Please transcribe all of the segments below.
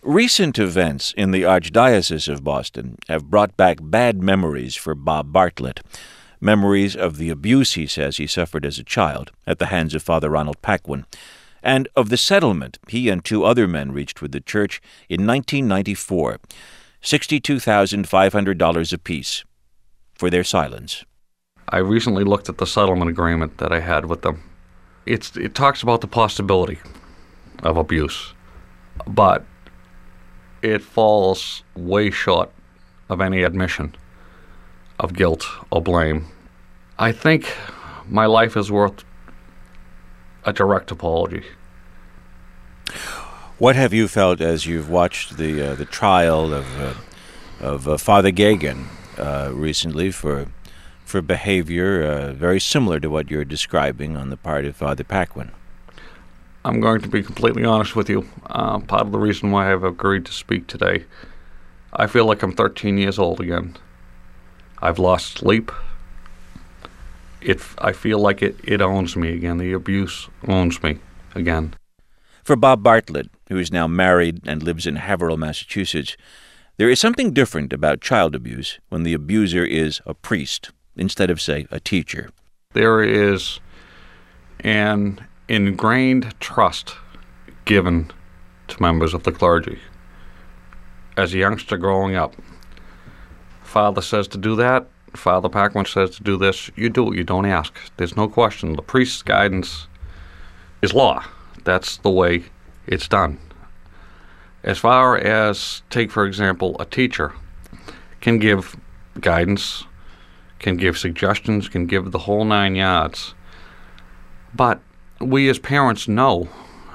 Recent events in the Archdiocese of Boston have brought back bad memories for Bob Bartlett. Memories of the abuse he says he suffered as a child at the hands of Father Ronald Paquin, and of the settlement he and two other men reached with the church in 1994, $62,500 apiece, for their silence. I recently looked at the settlement agreement that I had with them. It talks about the possibility of abuse, but it falls way short of any admission of guilt or blame. I think my life is worth a direct apology. What have you felt as you've watched the trial of Father Geoghegan recently for behavior very similar to what you're describing on the part of Father Paquin? I'm going to be completely honest with you. Part of the reason why I've agreed to speak today, I feel like I'm 13 years old again. I've lost sleep. I feel like it owns me again. The abuse owns me again. For Bob Bartlett, who is now married and lives in Haverhill, Massachusetts, there is something different about child abuse when the abuser is a priest instead of, say, a teacher. There is an ingrained trust given to members of the clergy. As a youngster growing up, Father says to do that, Father Paquin says to do this, you do it, you don't ask. There's no question. The priest's guidance is law. That's the way it's done. As far as, take for example, a teacher can give guidance, can give suggestions, can give the whole 9 yards. But we as parents know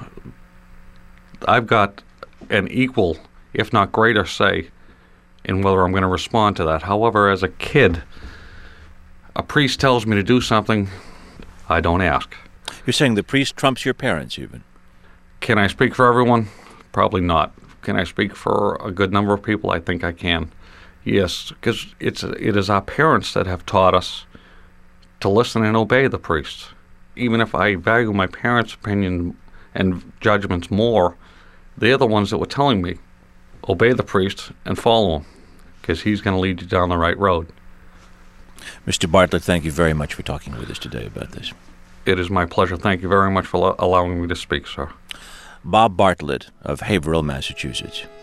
I've got an equal, if not greater, say in whether I'm going to respond to that. However, as a kid, a priest tells me to do something, I don't ask. You're saying the priest trumps your parents even? Can I speak for everyone? Probably not. Can I speak for a good number of people? I think I can. Yes, because it is our parents that have taught us to listen and obey the priest. Even if I value my parents' opinion and judgments more, they're the ones that were telling me, obey the priest and follow him, because he's going to lead you down the right road. Mr. Bartlett, thank you very much for talking with us today about this. It is my pleasure. Thank you very much for allowing me to speak, sir. Bob Bartlett of Haverhill, Massachusetts.